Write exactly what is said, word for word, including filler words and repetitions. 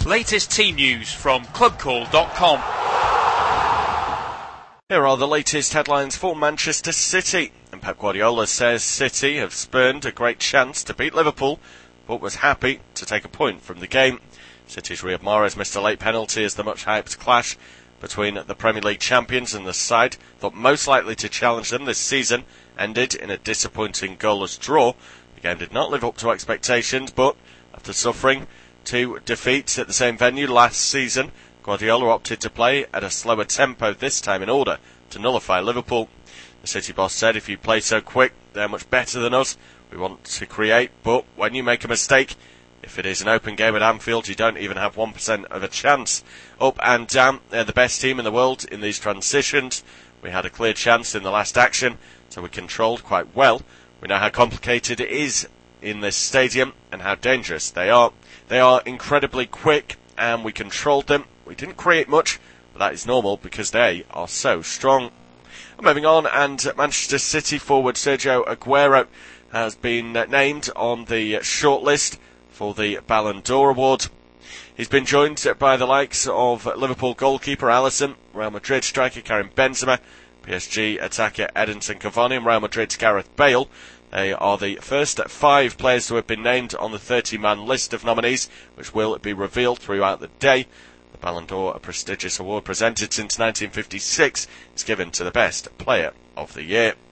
Latest team news from club call dot com. Here are the latest headlines for Manchester City. And Pep Guardiola says City have spurned a great chance to beat Liverpool, but was happy to take a point from the game. City's Riyad Mahrez missed a late penalty as the much-hyped clash between the Premier League champions and the side thought most likely to challenge them this season ended in a disappointing goalless draw. The game did not live up to expectations, but after suffering two defeats at the same venue last season, Guardiola opted to play at a slower tempo this time in order to nullify Liverpool. The City boss said, "If you play so quick, they're much better than us. We want to create, but when you make a mistake, if it is an open game at Anfield, you don't even have one percent of a chance. Up and down, they're the best team in the world in these transitions. We had a clear chance in the last action, so we controlled quite well. We know how complicated it is in this stadium and how dangerous they are. They are incredibly quick, and we controlled them. We didn't create much, but that is normal because they are so strong." Moving on, and Manchester City forward Sergio Aguero has been named on the shortlist for the Ballon d'Or award. He's been joined by the likes of Liverpool goalkeeper Alisson, Real Madrid striker Karim Benzema, P S G attacker Edinson Cavani and Real Madrid's Gareth Bale. They are the first five players to have been named on the thirty-man list of nominees, which will be revealed throughout the day. The Ballon d'Or, a prestigious award presented since nineteen fifty-six, is given to the best player of the year.